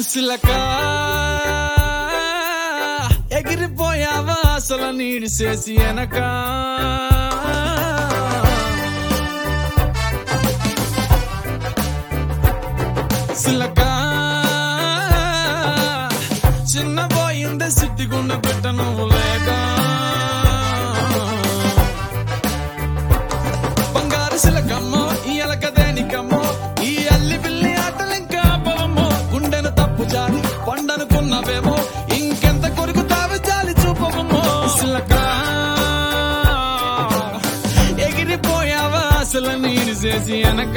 సిలక ఎగిరిపోయావా అసలు నీడిసేసి వెనక సిలక చిన్నపోయింది సిద్ధిగుండ పెట్ట నువ్వు లేక బంగారు సిలకమ్మో ఈ ఎలక దేనికమ్మో ఈ అల్లి పిల్లి ఆటలింకా పొలమ్మో గుండెను తప్పు జారి పండనుకున్నవేమో ఇంకెంత కొరుకుతావి జాలి చూపవమ్మో సిలక ఎగిరిపోయావా అసలు నీడిసేసి వెనక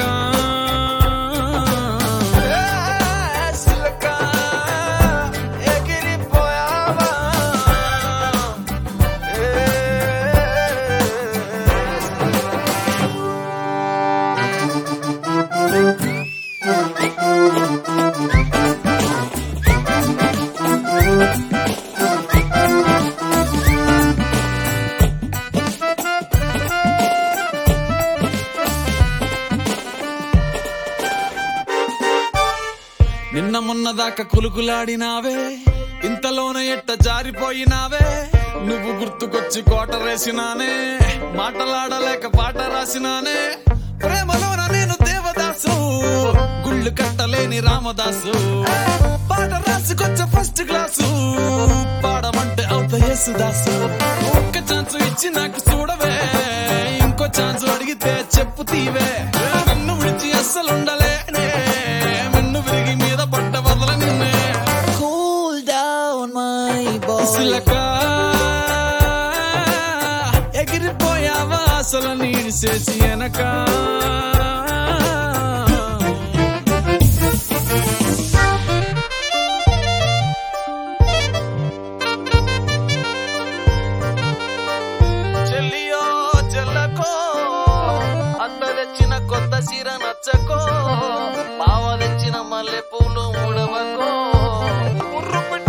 నిన్న మొన్నదాకా కులుకులాడినావే ఇంతలోనే ఎట్ట జారిపోయినావే నువ్వు గుర్తుకొచ్చి కోటరేసినానే మాటలాడలేక పాట రాసినానే ప్రేమలోన నేను దేవదాసు గుళ్ళు కట్టలేని రామదాసు పాట రాసుకొచ్చే ఫస్ట్ క్లాసు పాడమంటే అవుత యేసుదాసు ఒక్క ఛాన్స్ ఇచ్చి నాకు చూడవే ఇంకో ఛాన్స్ అడిగితే చెప్పు తీవే నన్ను విడిచి అస్సలుండలేనే నిన్ను విరిగి మీద పడ్డ వదల నిన్నే Cool down my boy సిలక ఎగిరిపోయావా అసలు నీడిసేసి వెనక చెల్లియో చెల్లకో అన్న తెచ్చిన కొత్త చీర నచ్చకో బావ తెచ్చిన మల్లె పూలు ముడవకో బుర్రు పెట్ట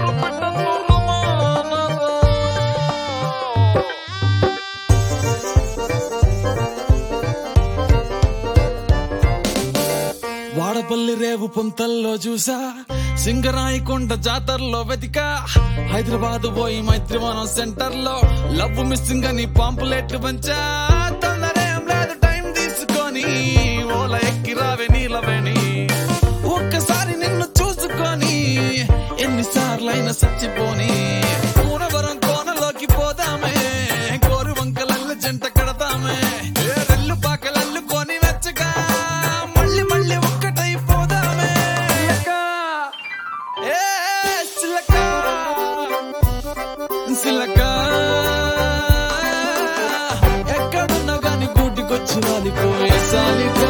వాడపల్లి రేవు పొంతల్లో చూసా సింగరాయి కొండ జాతరలో వెతికా హైదరాబాద్ పోయి మైత్రివనం సెంటర్ లో లవ్ మిస్సింగ్ అని పాంపులెట్ పంచా తొందరేం లేదు టైం తీసుకొని ఓల ఎక్కి రావే నీలవేణి ఒక్కసారి నిన్ను చూసుకొని ఎన్నిసార్లైనా చచ్చిపోని కూనవరం కోనలోకి పోదామే కోరు వంకలల్లు జంట కడతామే రెల్లు పాకలల్లుకొని వెచ్చగా మళ్ళీ మళ్ళీ ఒక్కటైపోదామే సిలక సిలక ఎక్కడున్నా గాని గూటికొచ్చి వాలిపోయే సాలిక